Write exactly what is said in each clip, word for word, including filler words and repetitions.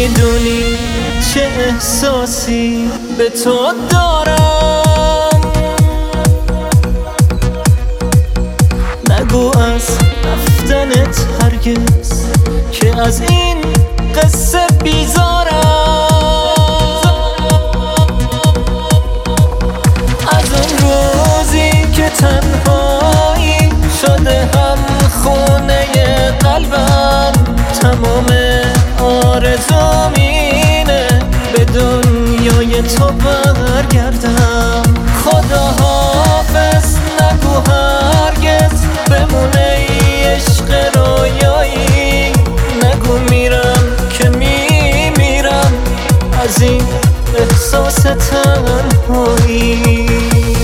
نمیدونی چه احساسی به تو دارم. نگو از رفتنت هرگز که از این قصه بیزارم. از اون روزی که تنهایی شده هم خونه قلبم، تمام آرزوم اینه به دنیای تو برگردم. خدا حافظ نگو هرگز بمونه ای عشق رویایی. نگو میرم که میمیرم از این احساس تنهایی.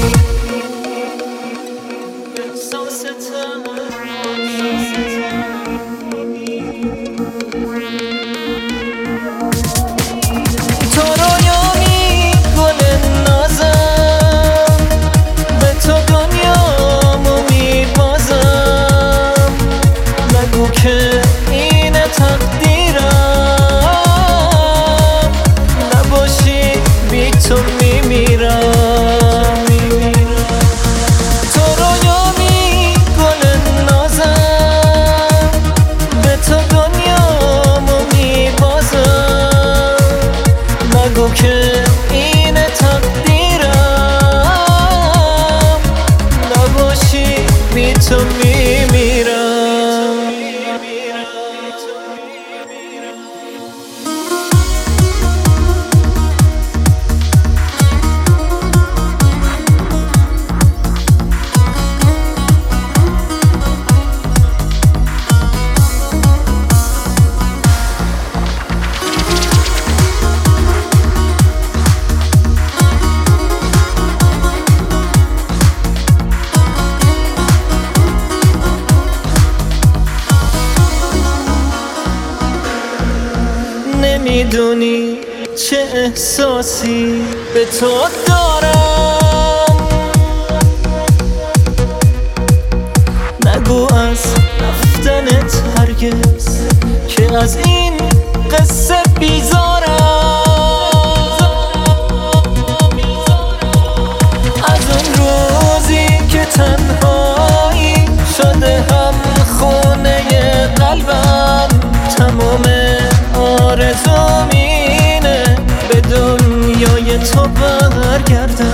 احساس تنهایی. تو رویامی گل نازم، به تو دنیامو میبازم. نگو که این تقدیرم، نباشی بی تو میمیرم. تو رویامی گل نازم، به تو دنیامو میبازم. نگو که این تقدیرم، نباشی بی تو میمیرم. نمیدونی چه احساسی به تو دارم. نگو از رفتنت هرگز که از این قصه بیزارم. از اون روزی که تنهایی شده هم خونه قلبم، تمام آرزوم اینه به دنیای تو برگردم.